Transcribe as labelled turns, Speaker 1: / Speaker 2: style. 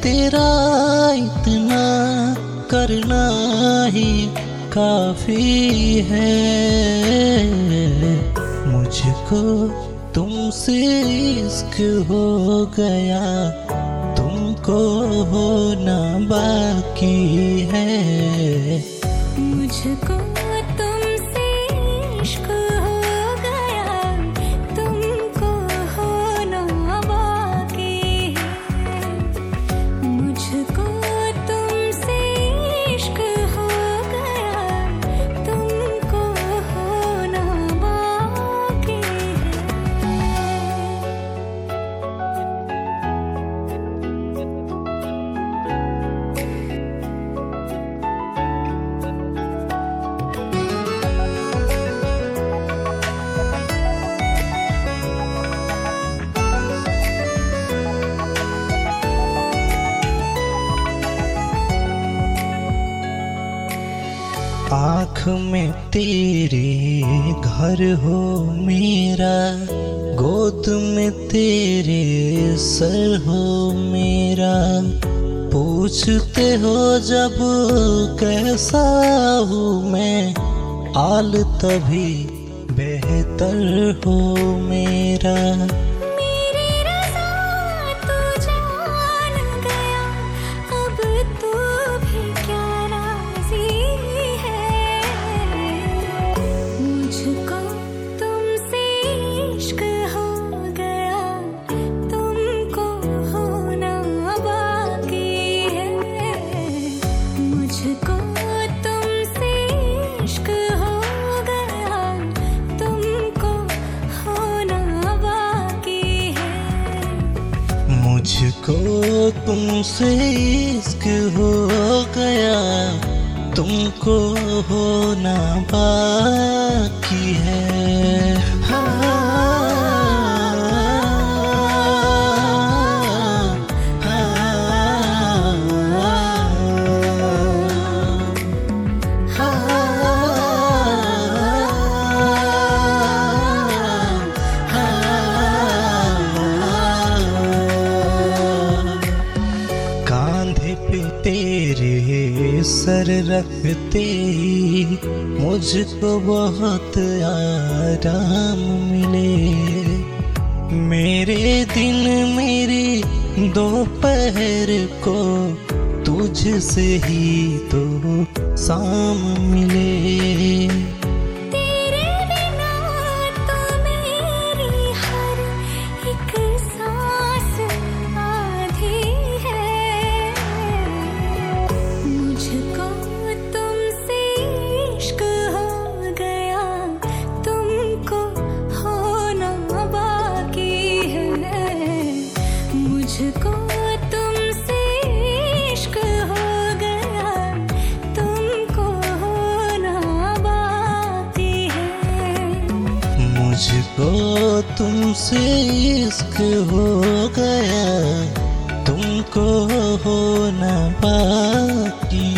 Speaker 1: तेरा इतना करना ही काफी है। मुझको तुमसे इश्क हो गया, तुमको होना बाकी है।
Speaker 2: मुझको तुमसे इश्क हो गया, तुमको होना बाकी है। मुझको तुमसे इश्क हो गया, तुमको होना बाकी है।
Speaker 1: आँख में तेरे घर हो मेरा, गोद में तेरे सर हो मेरा। पूछते हो जब कैसा हूँ मैं, हाल तभी बेहतर हो मेरा।
Speaker 2: मेरी रज़ा तू जान गया, अब तू भी क्या राज़ी है। मुझको तुमसे इश्क हो गया, तुमको होना बाकी है। मुझको तुमसे इश्क हो गया, तुमको होना बाकी है।
Speaker 1: मुझको तुमसे इश्क हो गया, तुमको होना बाकी है। कांधे पे तेरे सर रखते ही मुझको बहुत आराम मिले। मेरे दिन मेरी दोपहर को तुझसे ही तो शाम मिले।
Speaker 2: तेरे बिना तो मेरी हर एक सांस आधी है। मुझको तुमसे इश्क हो गया, तुमको होना बाकी है। मुझको तुमसे इश्क हो गया, तुमको होना बाकी है।
Speaker 1: मुझको तुमसे इश्क हो गया, तुमको होना बाकी